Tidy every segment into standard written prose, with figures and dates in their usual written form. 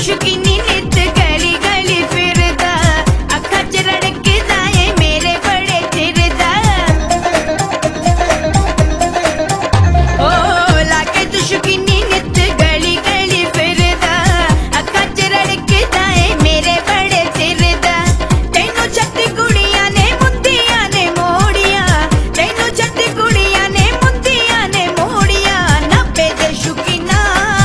शौकीनी नित गली गली फिरदा अखा च रड़कदा ए मेरे बड़े चिर दा ओ लागे तू शौकीनी नित गली गली फिरदा अखा च रड़कदा ए मेरे बड़े चिर दा तैनू छत्ती कुड़ियां ने मुंदियां ने मोड़ियां तैनू छत्ती कुड़ियां ने मुंदियां ने मोड़ियां नब्बे दे शौकीना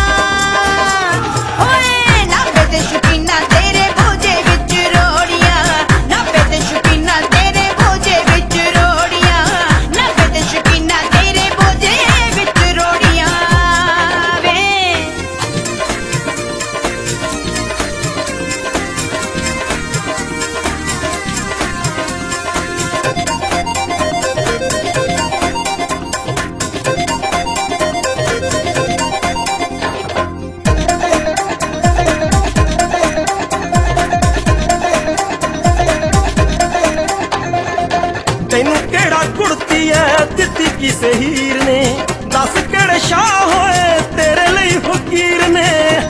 तैनू केड़ा कुड़ती है दित्ती किसे हीर ने दस केड़े शाह होए तेरे लिए फकीर ने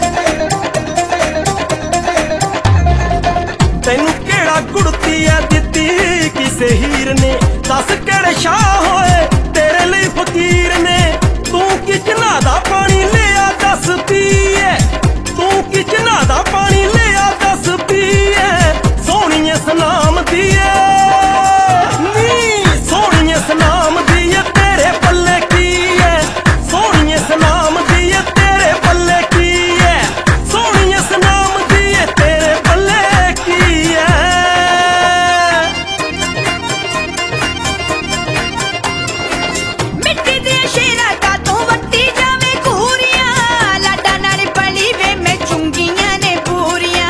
तैनू केड़ा कुड़ती है दित्ती किसे हीर ने दस केड़े शाह होए तेरे लिए फकीर ने तू किचना दा पानी लिया दस पीए तू किचना दा पानी लिया दस पीए सोहणिए सनाम दिए सनाम दिए तेरे पल्ले की है सोहणिए सनाम दिए तेरे पल्ले की है सोहणिए सनाम दिए तेरे पल्ले की है मिट्टी दे शेरा का तू वट्टी जावे घूरियां लाडा नाल पली वे मैं चुंगियां ने पूरियां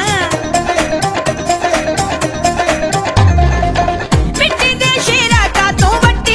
मिट्टी दे शेरा का तू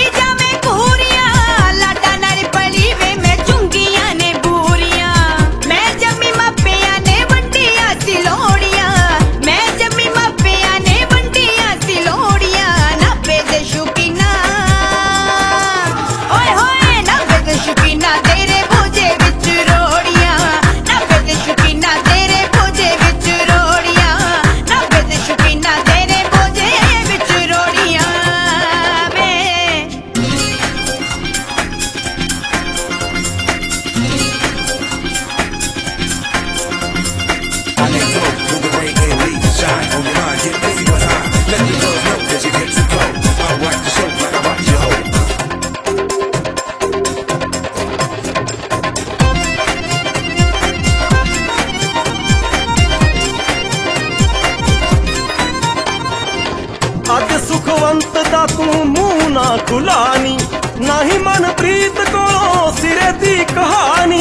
अज सुखवंत दा तू मूंह ना खुलानी ना ही मनप्रीत कोलों सिरे दी कहानी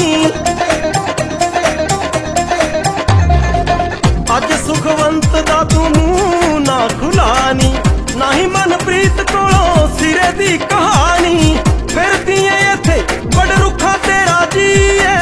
अज सुखवंत दा तू मूंह ना खुलानी ना ही मनप्रीत कोलों सिरे दी कहानी फिर दिए इत्थे बड़ रुखा तेरा जी है